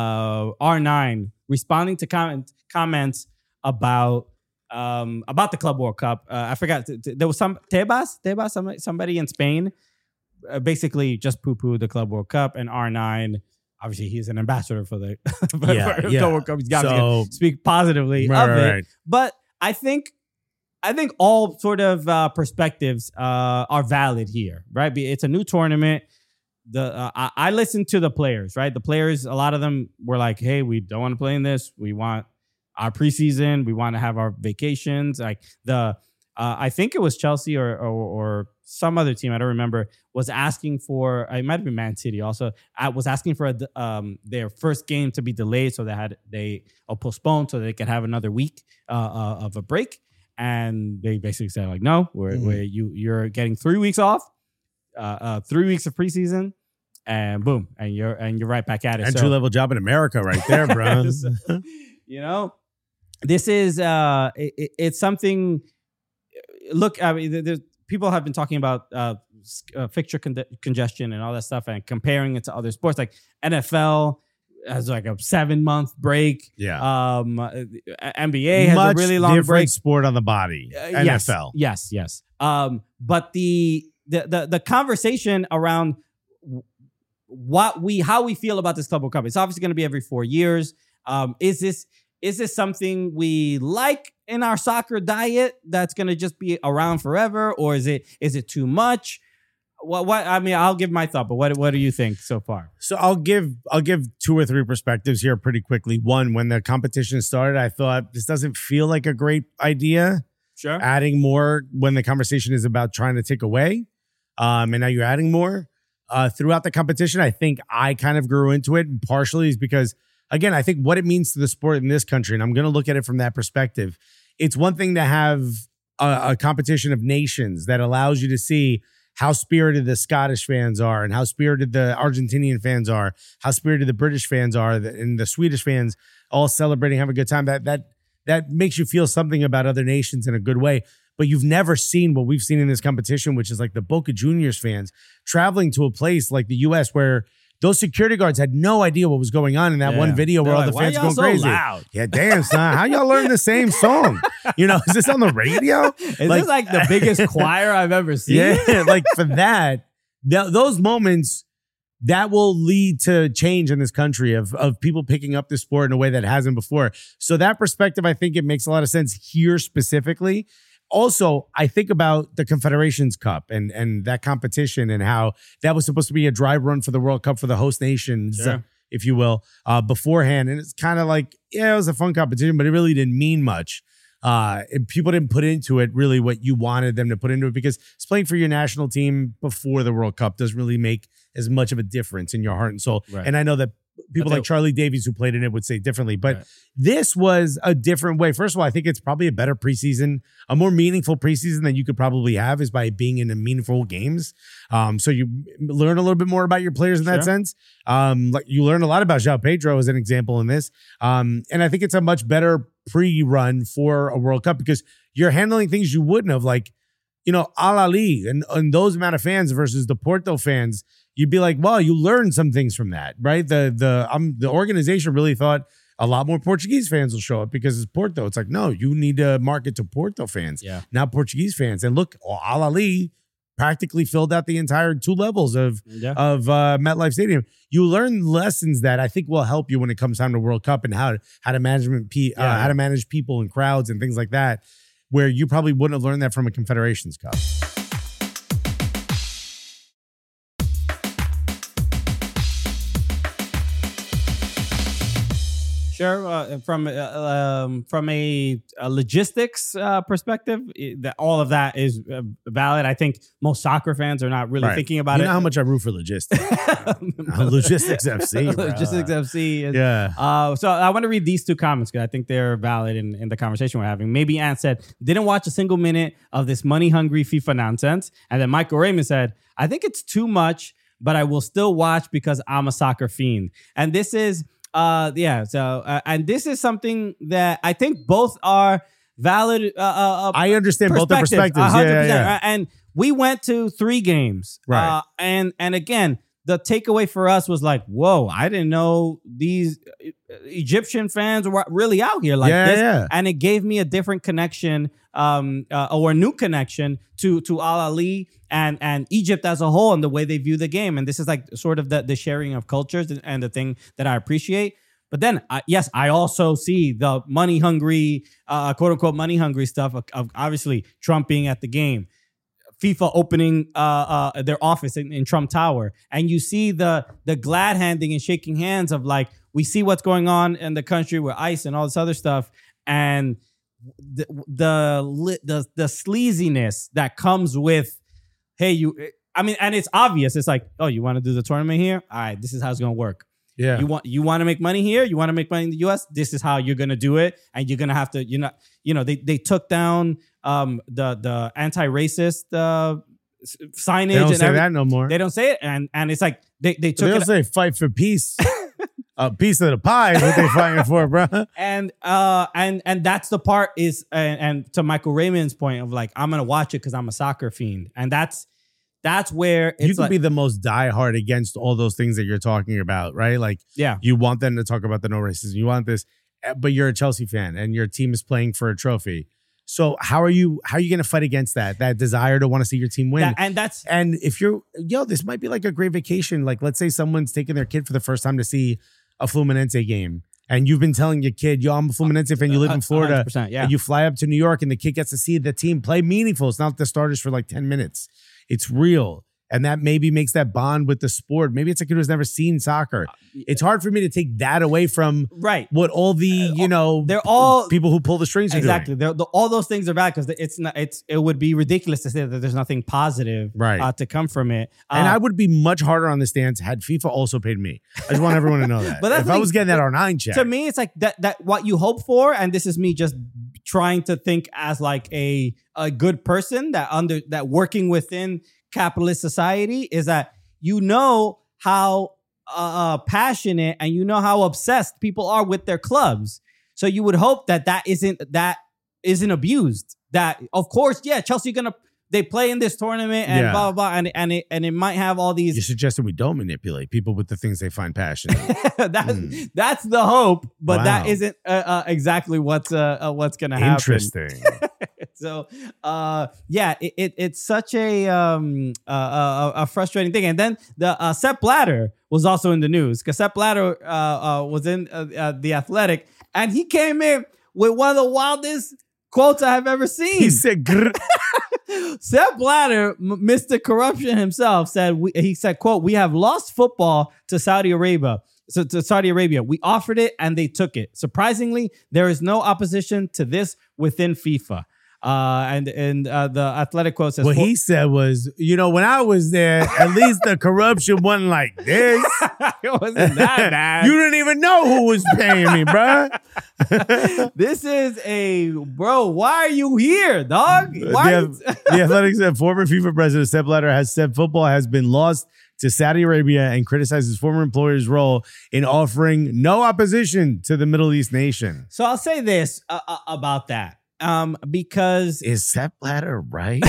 R9 responding to comments about the Club World Cup. I forgot. There was Tebas, somebody in Spain, basically just poo-pooed the Club World Cup, and R9. Obviously, he's an ambassador for the World Cup. He's got to speak positively of it. But I think I think all sort of perspectives are valid here, right? It's a new tournament. I listened to the players, right? The players, a lot of them were like, "Hey, we don't want to play in this. We want our preseason. We want to have our vacations." Like I think it was Chelsea or some other team, I don't remember, was asking for. It might have been Man City also. Was asking for their first game to be delayed, so they postponed, so they could have another week of a break. And they basically said like, "No, you're getting 3 weeks off, 3 weeks of preseason." And boom, and you're right back at it. Entry-level job in America, right there, bro. This is it's something. Look, I mean, people have been talking about fixture congestion and all that stuff, and comparing it to other sports. Like NFL has like a 7-month break. Yeah. NBA has a really long break. Sport on the body. NFL. Yes. But the conversation around how we feel about this Club World Cup. It's obviously going to be every 4 years. Is this something we like in our soccer diet that's going to just be around forever, or is it too much? What I mean, I'll give my thought, but what do you think so far? So I'll give 2 or 3 perspectives here pretty quickly. One, when the competition started, I thought this doesn't feel like a great idea. Sure. Adding more when the conversation is about trying to take away, and now you're adding more. Throughout the competition, I think I kind of grew into it, and partially is because, again, I think what it means to the sport in this country, and I'm going to look at it from that perspective. It's one thing to have a competition of nations that allows you to see how spirited the Scottish fans are and how spirited the Argentinian fans are, how spirited the British fans are, and the Swedish fans all celebrating, having a good time. That makes you feel something about other nations in a good way. But you've never seen what we've seen in this competition, which is like the Boca Juniors fans traveling to a place like the U.S. where those security guards had no idea what was going on in that one video where all the fans going crazy. Loud? Yeah, damn, son. How y'all learn the same song? Is this on the radio? Is this like the biggest choir I've ever seen? Yeah, like for those moments, that will lead to change in this country of people picking up the sport in a way that hasn't before. So that perspective, I think it makes a lot of sense here specifically. Also, I think about the Confederations Cup and that competition and how that was supposed to be a dry run for the World Cup for the host nations, if you will, beforehand. And it's kind of like, yeah, it was a fun competition, but it really didn't mean much. People didn't put into it really what you wanted them to put into it, because it's playing for your national team before the World Cup doesn't really make as much of a difference in your heart and soul. Right. And I know that people like Charlie Davies, who played in it, would say differently, but this was a different way. First of all, I think it's probably a better preseason, a more meaningful preseason than you could probably have is by being in the meaningful games. So you learn a little bit more about your players in that sense. Like you learn a lot about João Pedro as an example in this. And I think it's a much better pre-run for a World Cup because you're handling things you wouldn't have, like, Al-Ahly and those amount of fans versus the Porto fans. You'd be like, well, you learned some things from that, right? The organization really thought a lot more Portuguese fans will show up because it's Porto. It's like, no, you need to market to Porto fans, not Portuguese fans. And look, Al-Ahly practically filled out the entire 2 levels of MetLife Stadium. You learn lessons that I think will help you when it comes time to World Cup and how to manage people and crowds and things like that, where you probably wouldn't have learned that from a Confederations Cup. Sure. From a logistics perspective, all of that is valid. I think most soccer fans are not really thinking about it. You know how much I root for logistics. Logistics FC. Logistics FC. So I want to read these 2 comments because I think they're valid in the conversation we're having. Maybe Ant said, didn't watch a single minute of this money-hungry FIFA nonsense. And then Michael Raymond said, I think it's too much, but I will still watch because I'm a soccer fiend. And this is... and this is something that I think both are valid. I understand both the perspectives. 100%. Yeah. And we went to 3 games. Right. And again, the takeaway for us was like, whoa, I didn't know these Egyptian fans were really out here like this. Yeah. And it gave me a different connection, or a new connection to Al-Ahly and Egypt as a whole and the way they view the game. And this is like sort of the sharing of cultures and the thing that I appreciate. But then, yes, I also see the money hungry, quote unquote money hungry stuff of obviously Trump being at the game, FIFA opening their office in Trump Tower, and you see the glad handing and shaking hands of like, we see what's going on in the country with ICE and all this other stuff, and the sleaziness that comes with, hey, and it's obvious. It's like, oh, you want to do the tournament here? All right, this is how it's going to work. Yeah. You want to make money here? You want to make money in the US? This is how you're going to do it. And you're going to have to, they took down the anti-racist signage. They don't say that no more. They don't say it. And it's like they took they don't say fight for peace. A piece of the pie is what they're fighting for, bro. And that's the part is, and to Michael Raymond's point of like, I'm going to watch it because I'm a soccer fiend. And that's where it's you can be the most diehard against all those things that you're talking about, right? Like, yeah, you want them to talk about the no racism. You want this, but you're a Chelsea fan and your team is playing for a trophy. So how are you going to fight against that desire to want to see your team win? And if you're, this might be like a great vacation. Like, let's say someone's taking their kid for the first time to see a Fluminense game. And you've been telling your kid, I'm a Fluminense fan, you live in Florida. Yeah. And you fly up to New York and the kid gets to see the team play meaningful. It's not the starters for like 10 minutes. It's real. And that maybe makes that bond with the sport. Maybe it's a kid who's never seen soccer. It's hard for me to take that away from what all the, they're all people who pull the strings exactly. are doing. All those things are bad because it would be ridiculous to say that there's nothing positive to come from it. And I would be much harder on the stance had FIFA also paid me. I just want everyone to know that. But if I was getting that R9 check. To me, it's like that what you hope for, and this is me just trying to think as like a good person that working within capitalist society, is that how passionate and how obsessed people are with their clubs. So you would hope that isn't abused. That of course, yeah, Chelsea they play in this tournament and blah blah blah, and it might have all these. You're suggesting we don't manipulate people with the things they find passionate. That's the hope, but that isn't exactly what's going to happen. Interesting. So, it's such a frustrating thing. And then the Sepp Blatter was also in the news because Sepp Blatter was in The Athletic, and he came in with one of the wildest quotes I have ever seen. He said, Sepp Blatter, Mr. Corruption himself, he said, quote, "We have lost football to Saudi Arabia. So to Saudi Arabia, we offered it and they took it. Surprisingly, there is no opposition to this within FIFA." And the Athletic quote says, what he said was, when I was there, at least the corruption wasn't like this. It wasn't that bad. You didn't even know who was paying me, bro. This is bro. Why are you here, dog? The Athletic said former FIFA president Sepp Blatter has said football has been lost to Saudi Arabia and criticized his former employer's role in offering no opposition to the Middle East nation. So I'll say this about that. Because is Sepp Blatter right?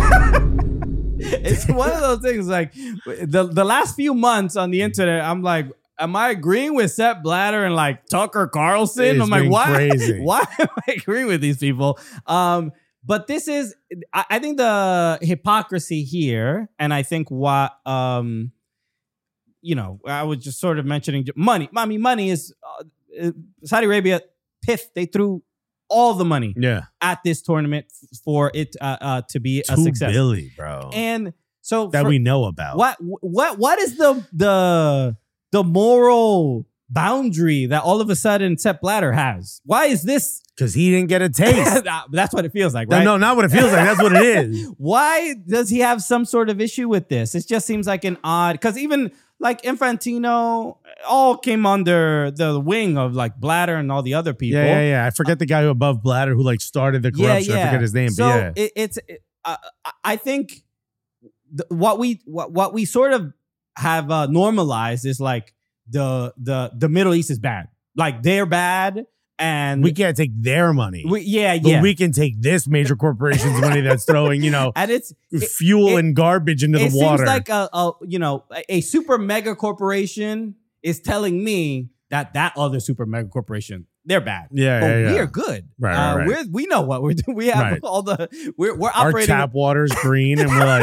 It's one of those things like the last few months on the internet, I'm like, am I agreeing with Sepp Blatter and like Tucker Carlson? I'm like, why am I agreeing with these people? But this is, I think the hypocrisy here, and I think what, I was just sort of mentioning money. I mean, money is Saudi Arabia, they threw all the money at this tournament for it to be a success. $2 billion, bro. And so that we know about. What is the moral boundary that all of a sudden Sepp Blatter has? Why is this? Because he didn't get a taste. That's what it feels like, right? No, not what it feels like. That's what it is. Why does he have some sort of issue with this? It just seems like an odd, because even like Infantino all came under the wing of like Blatter and all the other people. Yeah. I forget the guy who above Blatter who like started the corruption. I forget his name. So I think what we sort of have normalized is like the Middle East is bad. Like they're bad. And we can't take their money. But we can take this major corporation's money that's throwing, and it's fuel and garbage into the water. It seems like a super mega corporation is telling me that other super mega corporation, they're bad. We are good. Right. We know what we're doing. We have all we're operating. Our tap water's green, and we're like,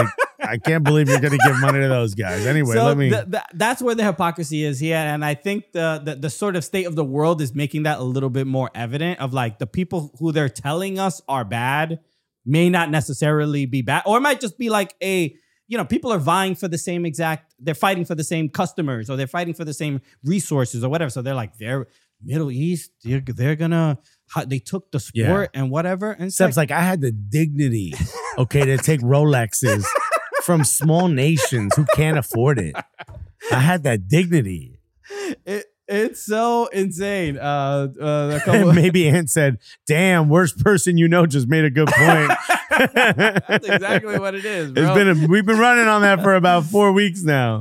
I can't believe you're going to give money to those guys. Anyway, So let me. that's where the hypocrisy is here, and I think the sort of state of the world is making that a little bit more evident. Of like the people who they're telling us are bad may not necessarily be bad, or it might just be like people are vying for the same they're fighting for the same customers, or they're fighting for the same resources or whatever. So they're like, they're Middle East, they're gonna, they took the sport and whatever. And Seb's like, I had the dignity, to take Rolexes from small nations who can't afford it. I had that dignity. It's so insane. Maybe Ant said, damn, worst person just made a good point. That's exactly what it is, bro. We've been running on that for about 4 weeks now.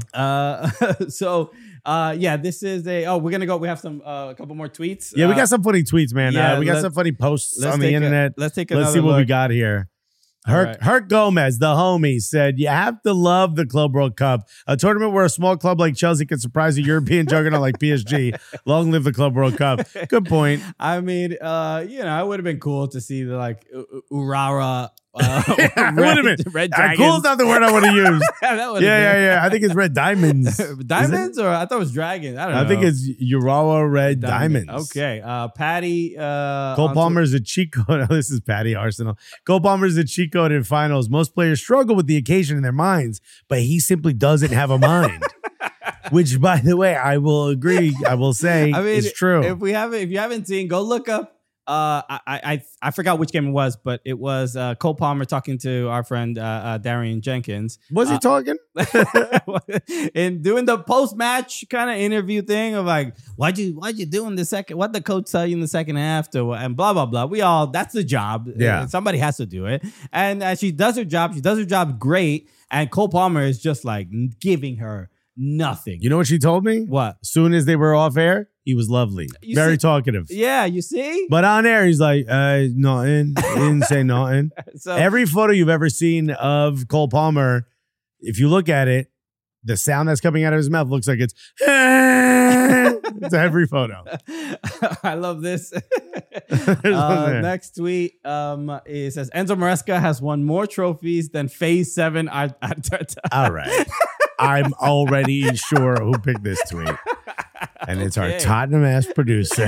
This is we're gonna go. We have a couple more tweets. Yeah, we got some funny tweets, man. Yeah, we got some funny posts on the internet. Let's see what we got here. Hurt Gomez, the homie, said, you have to love the Club World Cup, a tournament where a small club like Chelsea can surprise a European juggernaut like PSG. Long live the Club World Cup. Good point. I mean, it would have been cool to see the Urawa. Red Dragons. Cool is not the word I want to use. Yeah. I think it's Red Diamonds. Diamonds, or I thought it was Dragons. I don't know. I think it's Urawa Red Diamonds. Okay. Patty. Cole Palmer's a cheat code. This is Patty Arsenal. Cole Palmer's a cheat code in finals. Most players struggle with the occasion in their minds, but he simply doesn't have a mind. Which, by the way, I will agree. I will say is true. If you haven't seen, go look up. I forgot which game it was, but it was Cole Palmer talking to our friend Darian Jenkins. Was he talking? And doing the post-match kind of interview thing of like, why'd you do in the second? What the coach tell you in the second half? And blah blah blah. That's the job. Yeah, somebody has to do it. And she does her job. She does her job great. And Cole Palmer is just like giving her nothing. You know what she told me? What? As soon as they were off air, he was lovely. Very talkative. Yeah, you see? But on air, he's like, nothing. He didn't say nothing. So, every photo you've ever seen of Cole Palmer, if you look at it, the sound that's coming out of his mouth looks like it's it's every photo. I love this. Next tweet, it says Enzo Maresca has won more trophies than Phase 7 at All right. I'm already sure who picked this tweet. And it's our Tottenham ass producer.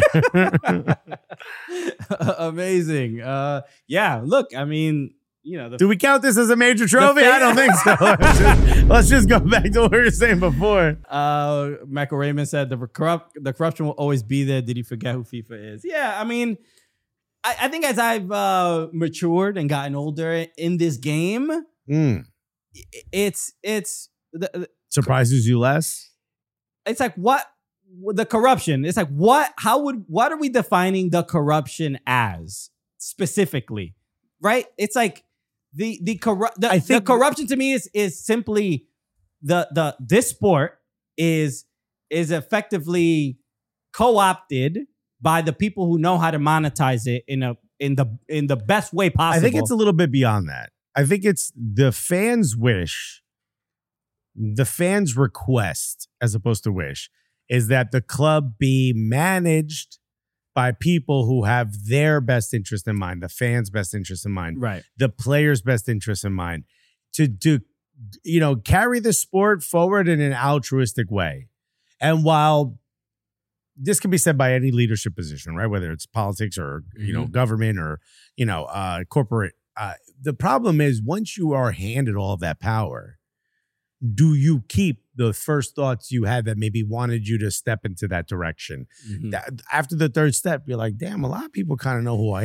Amazing. Look, I mean, do we count this as a major trophy? I don't think so. Let's just go back to what we were saying before. Michael Raymond said the corruption will always be there. Did he forget who FIFA is? Yeah, I mean, I think as I've matured and gotten older in this game, it's surprises you less. It's like what the corruption. It's like what are we defining the corruption as specifically? Right? It's like the corruption to me is simply this sport is effectively co-opted by the people who know how to monetize it in the best way possible. I think it's a little bit beyond that. I think it's the fans' wish, the fans' request, as opposed to wish, is that the club be managed by people who have their best interest in mind, the fans' best interest in mind, right? The players' best interest in mind, to carry the sport forward in an altruistic way. And while this can be said by any leadership position, right? Whether it's politics or government or corporate, the problem is once you are handed all of that power, do you keep the first thoughts you had that maybe wanted you to step into that direction? After the third step, you're like, damn, a lot of people kind of know who I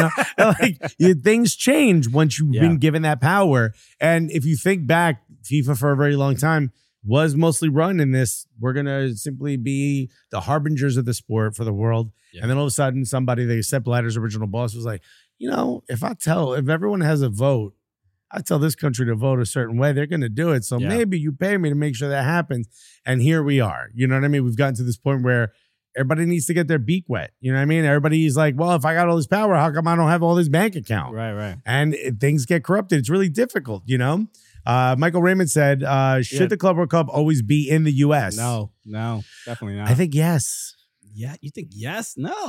am. Things change once you've been given that power. And if you think back, FIFA for a very long time was mostly run in this, we're going to simply be the harbingers of the sport for the world. Yeah. And then all of a sudden, somebody, Sepp Blatter's original boss, was like, if everyone has a vote, I tell this country to vote a certain way, they're going to do it. So maybe you pay me to make sure that happens. And here we are. You know what I mean? We've gotten to this point where everybody needs to get their beak wet. You know what I mean? Everybody's like, well, if I got all this power, how come I don't have all this bank account? Right. And things get corrupted. It's really difficult, Michael Raymond said, should the Club World Cup always be in the U.S.? No, definitely not. I think yes. Yeah, you think yes? No.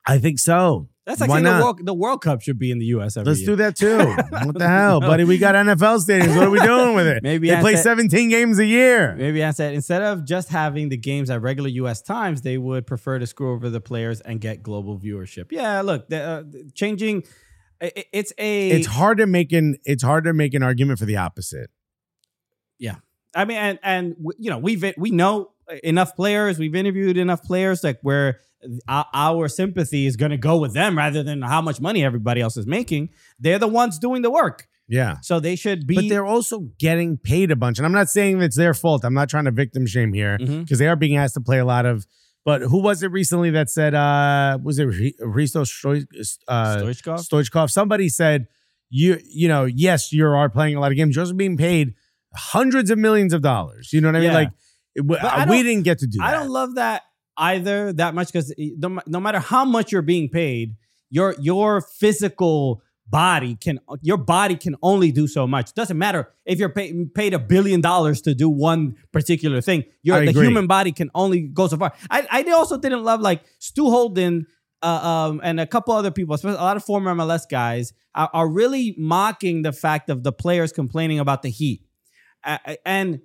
I think so. That's like Why saying not? the World Cup should be in the U.S. every Let's year. do that too. What the hell, buddy? We got NFL stadiums. What are we doing with it? Maybe they I play said- 17 games a year. Maybe I said instead of just having the games at regular U.S. times, they would prefer to screw over the players and get global viewership. Yeah, look, changing. It's hard to make an argument for the opposite. Yeah, I mean, and you know, we know enough players. We've interviewed enough players like where our sympathy is going to go with them rather than how much money everybody else is making. They're the ones doing the work. Yeah. So they should be. But they're also getting paid a bunch. And I'm not saying it's their fault. I'm not trying to victim shame here because they are being asked to play a lot of. But who was it recently that said, was it Hristo Stoichkov? Somebody said, you know, yes, you are playing a lot of games. You're also being paid hundreds of millions of dollars. You know what I mean? Yeah. Like, we didn't get to do that. I don't love that either that much because no matter how much you're being paid, your physical body can only do so much. It doesn't matter if you're paid $1 billion to do one particular thing. The human body can only go so far. I also didn't love like Stu Holden and a couple other people, especially a lot of former MLS guys, are really mocking the fact of the players complaining about the heat. And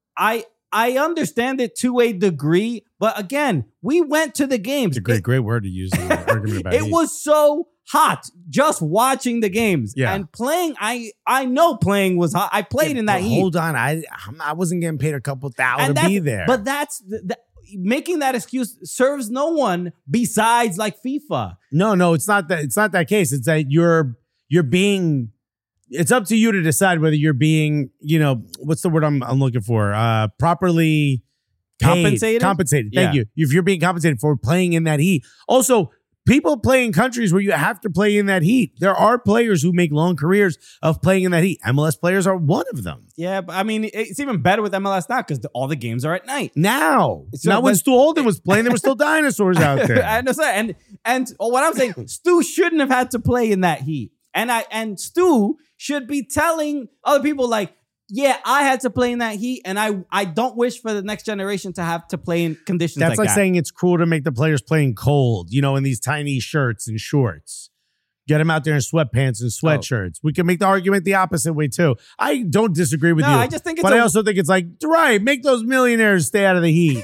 I understand it to a degree, but again, we went to the games. It's a great word to use in the argument about it heat. was so hot just watching the games. Yeah. And playing, I know playing was hot. I played in that heat. Hold on, I wasn't getting paid a couple thousand to be there. But that's making that excuse serves no one besides like FIFA. No, it's not that. It's not that case. It's that you're being. It's up to you to decide whether you're being, you know, what's the word I'm looking for? Properly paid. Compensated. Thank you. If you're being compensated for playing in that heat. Also, people play in countries where you have to play in that heat. There are players who make long careers of playing in that heat. MLS players are one of them. Yeah, but I mean, it's even better with MLS now because all the games are at night. Now when Stu Holden was playing, there were still dinosaurs out there. I understand. And what I'm saying, Stu shouldn't have had to play in that heat. And Stu should be telling other people like, yeah, I had to play in that heat, and I don't wish for the next generation to have to play in conditions like that. That's like saying it's cruel to make the players playing cold, you know, in these tiny shirts and shorts. Get them out there in sweatpants and sweatshirts. We can make the argument the opposite way, too. I don't disagree with you. I just think it's but I also think it's like, right, make those millionaires stay out of the heat.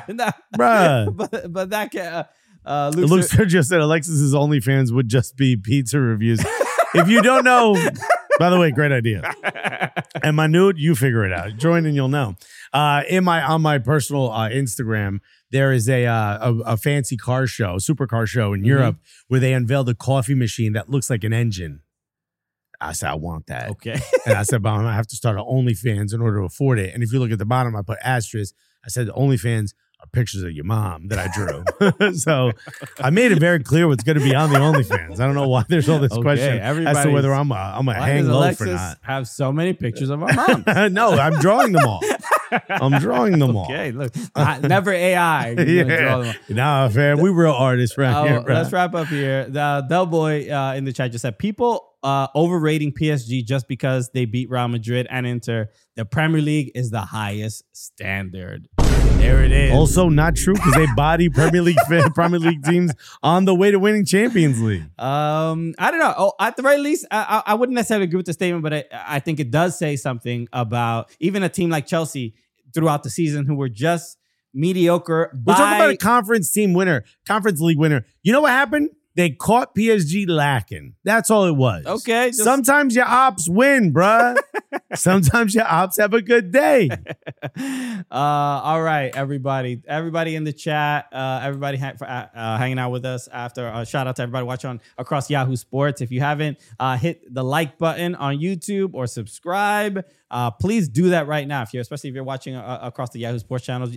Bruh. But that can... Luke Sergio said Alexis's OnlyFans would just be pizza reviews. If you don't know... By the way, great idea. And my nude, you figure it out. Join and you'll know. On my personal Instagram, there is a fancy car show, supercar show in Europe, where they unveiled a coffee machine that looks like an engine. I said, I want that. Okay. And I said, but I'm gonna have to start an OnlyFans in order to afford it. And if you look at the bottom, I put asterisk. I said, the OnlyFans are pictures of your mom that I drew. So I made it very clear what's going to be on the OnlyFans. I don't know why there's all this question as to whether I'm a hang low for not. Have so many pictures of our mom. No, I'm drawing them all. I'm drawing them all. Okay, look, never AI. Yeah. Nah, fam, we real artists right here. Bro. Let's wrap up here. The Del Boy in the chat just said people overrating PSG just because they beat Real Madrid and Inter. The Premier League is the highest standard. There it is. Also not true because they body Premier League teams on the way to winning Champions League. I don't know. Oh, at the very least, I wouldn't necessarily agree with the statement, but I think it does say something about even a team like Chelsea throughout the season who were just mediocre. We're talking about a conference league winner. You know what happened? They caught PSG lacking. That's all it was. Okay. Sometimes your ops win, bruh. Sometimes your ops have a good day. All right, everybody. Everybody in the chat. Everybody hanging out with us after. Shout out to everybody watching across Yahoo Sports. If you haven't hit the like button on YouTube or subscribe, please do that right now. Especially if you're watching across the Yahoo Sports channels,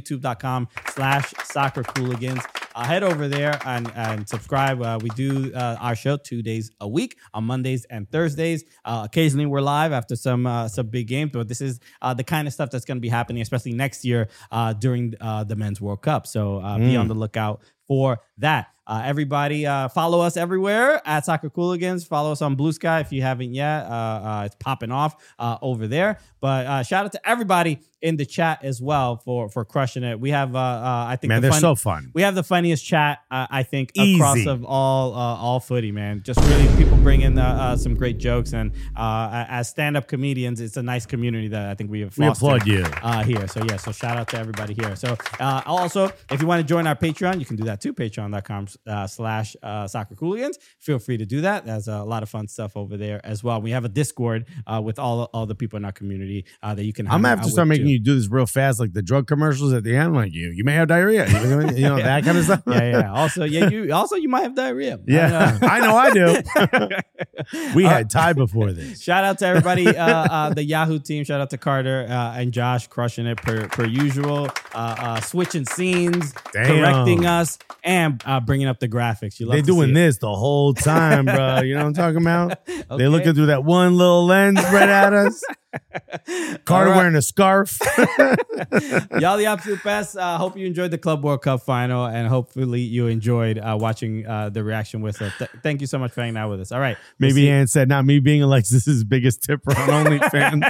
youtube.com/soccercooligans. Head over there and subscribe. We do our show 2 days a week on Mondays and Thursdays. Occasionally we're live after some big games, but this is the kind of stuff that's going to be happening, especially next year during the Men's World Cup. So be on the lookout for that. Everybody, follow us everywhere at Soccer Cooligans. Follow us on Blue Sky if you haven't yet. It's popping off over there. But shout out to everybody in the chat as well for crushing it. We have, I think, Man, they're so fun. We have the funniest chat, I think, Easy. across of all footy, man. Just really people bring in some great jokes, and as stand-up comedians, it's a nice community that I think we have fostered. We applaud you Here. So yeah, so shout out to everybody here. So also, if you want to join our Patreon, you can do that too. Patreon.com/soccercooligans. Feel free to do that. There's a lot of fun stuff over there as well. We have a Discord with all the people in our community that you can. I'm gonna have to start making you do this real fast, like the drug commercials at the end. Like you may have diarrhea. You know that kind of stuff. Yeah. Also, you might have diarrhea. Yeah, I know I do. We had Ty before this. Shout out to everybody, the Yahoo team. Shout out to Carter and Josh, crushing it per usual. Switching scenes, correcting us, and bringing up the graphics. They're doing this the whole time, bro. You know what I'm talking about? Okay. They're looking through that one little lens right at us. Carter wearing a scarf. Y'all the absolute best. Hope you enjoyed the Club World Cup final, and hopefully you enjoyed watching the reaction with us. Thank you so much for hanging out with us. All right. Maybe Ann said, not me being Alexis's biggest tipper on OnlyFans.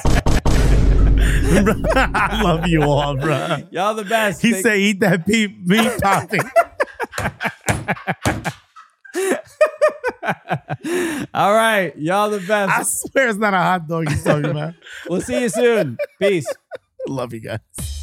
I love you all, bro. Y'all the best. He said, eat that meat popping. All right. Y'all the best. I swear it's not a hot dog he's talking about. We'll see you soon. Peace. Love you guys.